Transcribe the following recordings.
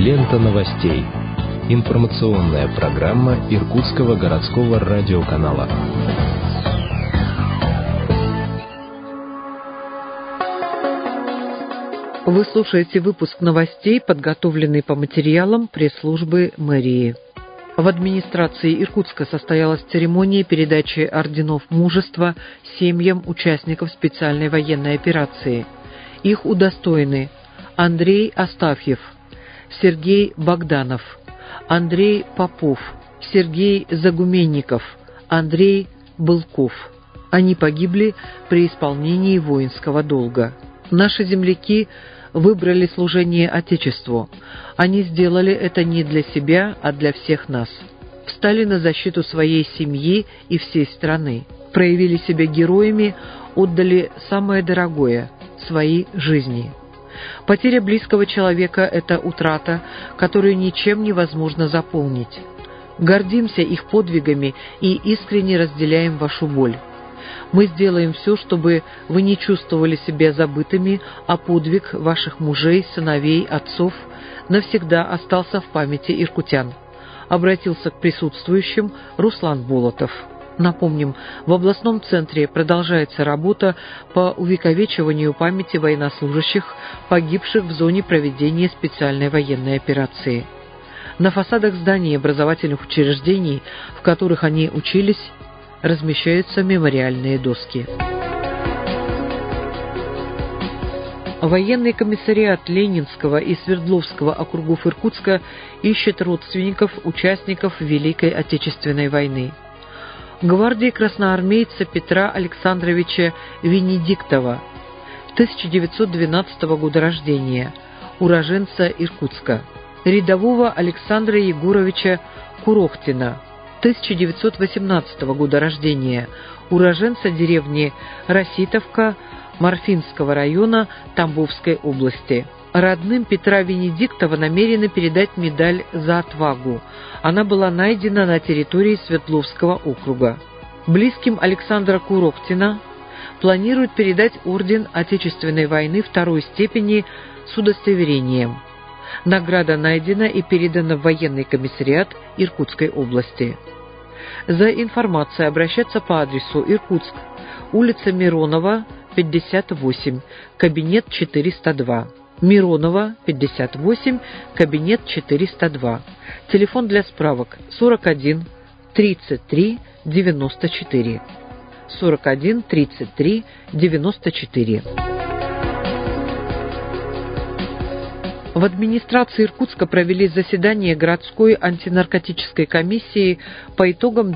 Лента новостей. Информационная программа Иркутского городского радиоканала. Вы слушаете выпуск новостей, подготовленный по материалам пресс-службы мэрии. В администрации Иркутска состоялась церемония передачи орденов мужества семьям участников специальной военной операции. Их удостоены Андрей Астафьев, Сергей Богданов, Андрей Попов, Сергей Загуменников, Андрей Былков. Они погибли при исполнении воинского долга. Наши земляки выбрали служение Отечеству. Они сделали это не для себя, а для всех нас. Встали на защиту своей семьи и всей страны. Проявили себя героями, отдали самое дорогое – свои жизни. Потеря близкого человека – это утрата, которую ничем невозможно заполнить. Гордимся их подвигами и искренне разделяем вашу боль. Мы сделаем все, чтобы вы не чувствовали себя забытыми, а подвиг ваших мужей, сыновей, отцов навсегда остался в памяти иркутян. Обратился к присутствующим Руслан Болотов. Напомним, в областном центре продолжается работа по увековечиванию памяти военнослужащих, погибших в зоне проведения специальной военной операции. На фасадах зданий образовательных учреждений, в которых они учились, размещаются мемориальные доски. Военный комиссариат Ленинского и Свердловского округов Иркутска ищет родственников участников Великой Отечественной войны. Гвардии красноармейца Петра Александровича Венедиктова, 1912 года рождения, уроженца Иркутска. Рядового Александра Егоровича Курохтина, 1918 года рождения, уроженца деревни Роситовка Марфинского района Тамбовской области. Родным Петра Венедиктова намерены передать медаль «За отвагу». Она была найдена на территории Свердловского округа. Близким Александра Курохтина планируют передать орден Отечественной войны второй степени с удостоверением. Награда найдена и передана в военный комиссариат Иркутской области. За информацией обращаться по адресу: Иркутск, улица Миронова, 58, кабинет 402. Миронова, 58, кабинет 402. Телефон для справок 41 33 94. 41 33 94. В администрации Иркутска провели заседание городской антинаркотической комиссии по итогам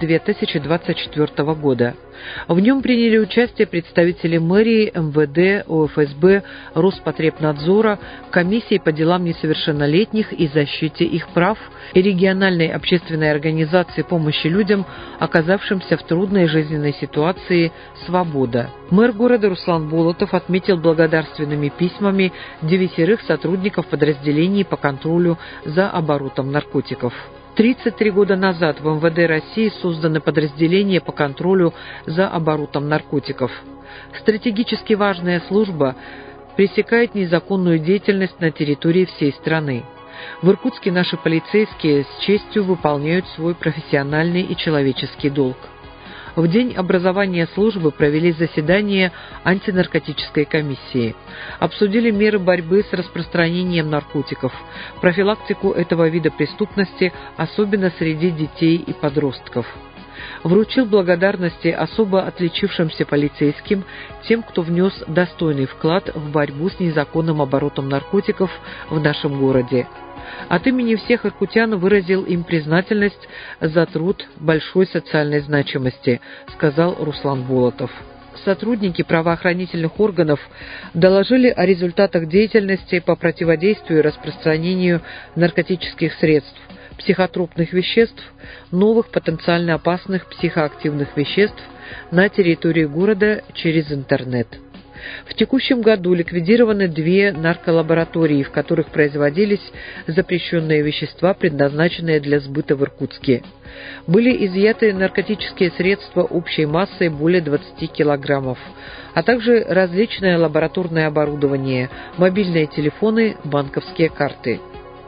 2024 года. В нем приняли участие представители мэрии, МВД, ОФСБ, Роспотребнадзора, комиссии по делам несовершеннолетних и защите их прав и региональной общественной организации помощи людям, оказавшимся в трудной жизненной ситуации «Свобода». Мэр города Руслан Болотов отметил благодарственными письмами 9 сотрудников подразделений по контролю за оборотом наркотиков. 33 года назад в МВД России создано подразделение по контролю за оборотом наркотиков. Стратегически важная служба пресекает незаконную деятельность на территории всей страны. В Иркутске наши полицейские с честью выполняют свой профессиональный и человеческий долг. В день образования службы провели заседание антинаркотической комиссии. Обсудили меры борьбы с распространением наркотиков, профилактику этого вида преступности, особенно среди детей и подростков. Вручил благодарности особо отличившимся полицейским, тем, кто внес достойный вклад в борьбу с незаконным оборотом наркотиков в нашем городе. От имени всех иркутян выразил им признательность за труд большой социальной значимости, сказал Руслан Болотов. Сотрудники правоохранительных органов доложили о результатах деятельности по противодействию распространению наркотических средств, психотропных веществ, новых потенциально опасных психоактивных веществ на территории города через интернет. В текущем году ликвидированы 2 нарколаборатории, в которых производились запрещенные вещества, предназначенные для сбыта в Иркутске. Были изъяты наркотические средства общей массой более 20 килограммов, а также различное лабораторное оборудование, мобильные телефоны, банковские карты.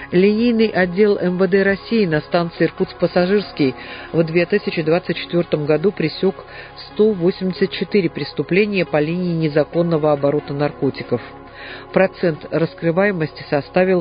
Линейный отдел МВД России на станции Иркутск-Пассажирский в 2024 году пресек 184 преступления по линии незаконного оборота наркотиков. Процент раскрываемости составил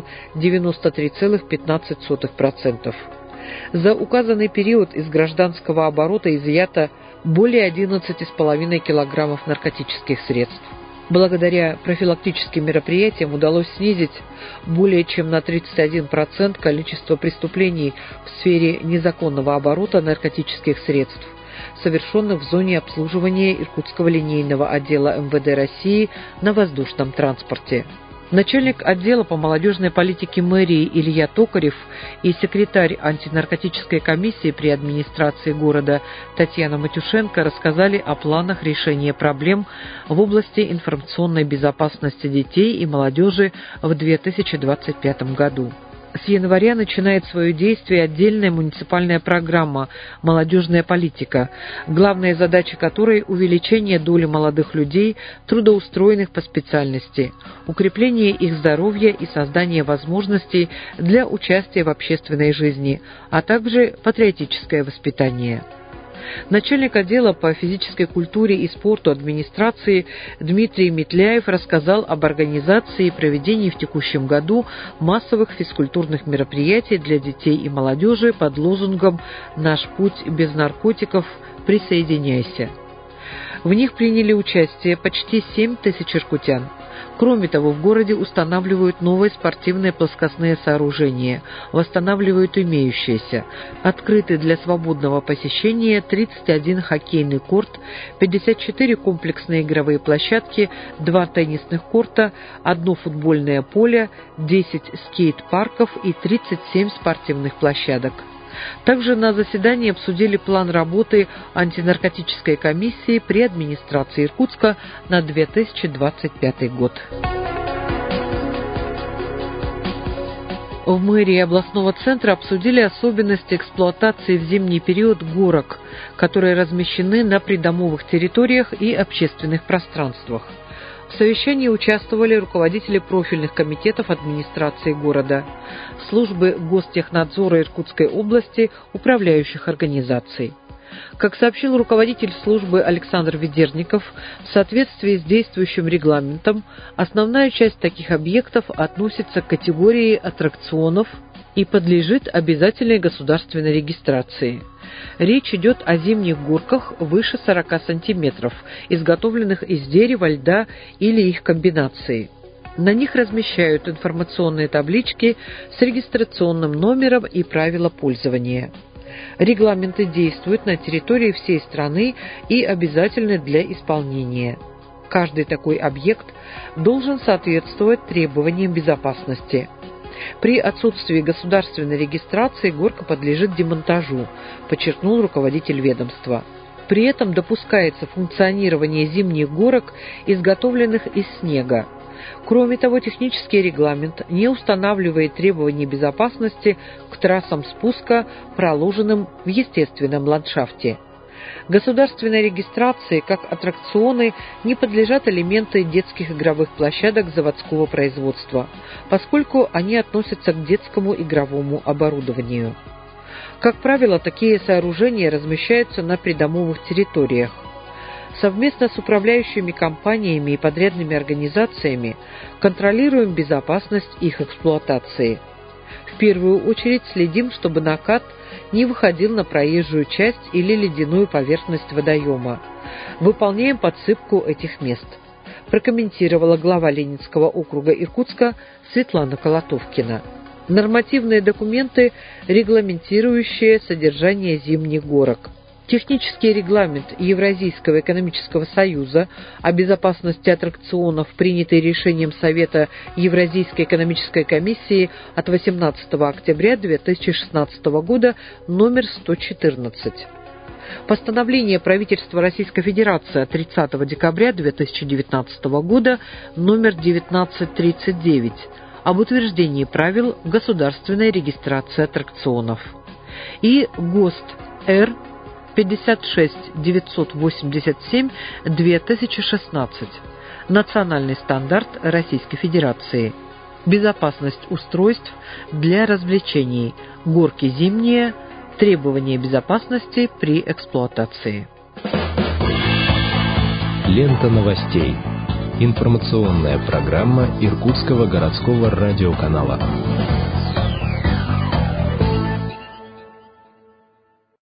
93,15%. За указанный период из гражданского оборота изъято более 11,5 килограммов наркотических средств. Благодаря профилактическим мероприятиям удалось снизить более чем на 31% количество преступлений в сфере незаконного оборота наркотических средств, совершенных в зоне обслуживания Иркутского линейного отдела МВД России на воздушном транспорте. Начальник отдела по молодежной политике мэрии Илья Токарев и секретарь антинаркотической комиссии при администрации города Татьяна Матюшенко рассказали о планах решения проблем в области информационной безопасности детей и молодежи в 2025 году. С января начинает свое действие отдельная муниципальная программа «Молодежная политика», главная задача которой – увеличение доли молодых людей, трудоустроенных по специальности, укрепление их здоровья и создание возможностей для участия в общественной жизни, а также патриотическое воспитание. Начальник отдела по физической культуре и спорту администрации Дмитрий Метляев рассказал об организации и проведении в текущем году массовых физкультурных мероприятий для детей и молодежи под лозунгом «Наш путь без наркотиков. Присоединяйся». В них приняли участие почти 7 тысяч иркутян. Кроме того, в городе устанавливают новые спортивные плоскостные сооружения, восстанавливают имеющиеся. Открыты для свободного посещения 31 хоккейный корт, 54 комплексные игровые площадки, 2 теннисных корта, 1 футбольное поле, 10 скейт-парков и 37 спортивных площадок. Также на заседании обсудили план работы антинаркотической комиссии при администрации Иркутска на 2025 год. В мэрии областного центра обсудили особенности эксплуатации в зимний период горок, которые размещены на придомовых территориях и общественных пространствах. В совещании участвовали руководители профильных комитетов администрации города, службы Гостехнадзора Иркутской области, управляющих организаций. Как сообщил руководитель службы Александр Ведерников, в соответствии с действующим регламентом, основная часть таких объектов относится к категории аттракционов и подлежит обязательной государственной регистрации. Речь идет о зимних горках выше 40 сантиметров, изготовленных из дерева, льда или их комбинации. На них размещают информационные таблички с регистрационным номером и правила пользования. Регламенты действуют на территории всей страны и обязательны для исполнения. Каждый такой объект должен соответствовать требованиям безопасности. При отсутствии государственной регистрации горка подлежит демонтажу, подчеркнул руководитель ведомства. При этом допускается функционирование зимних горок, изготовленных из снега. Кроме того, технический регламент не устанавливает требований безопасности к трассам спуска, проложенным в естественном ландшафте. Государственной регистрации как аттракционы не подлежат элементы детских игровых площадок заводского производства, поскольку они относятся к детскому игровому оборудованию. Как правило, такие сооружения размещаются на придомовых территориях. Совместно с управляющими компаниями и подрядными организациями контролируем безопасность их эксплуатации. В первую очередь следим, чтобы накат не выходил на проезжую часть или ледяную поверхность водоема. Выполняем подсыпку этих мест, прокомментировала глава Ленинского округа Иркутска Светлана Колотовкина. Нормативные документы, регламентирующие содержание зимних горок. Технический регламент Евразийского экономического союза о безопасности аттракционов, принятый решением Совета Евразийской экономической комиссии от 18 октября 2016 года номер 114. Постановление правительства Российской Федерации от 30 декабря 2019 года номер 1939 об утверждении правил государственной регистрации аттракционов. И ГОСТ Р. 56-987-2016. Национальный стандарт Российской Федерации. безопасность устройств для развлечений, горки зимние, требования безопасности при эксплуатации. Лента новостей. Информационная программа Иркутского городского радиоканала.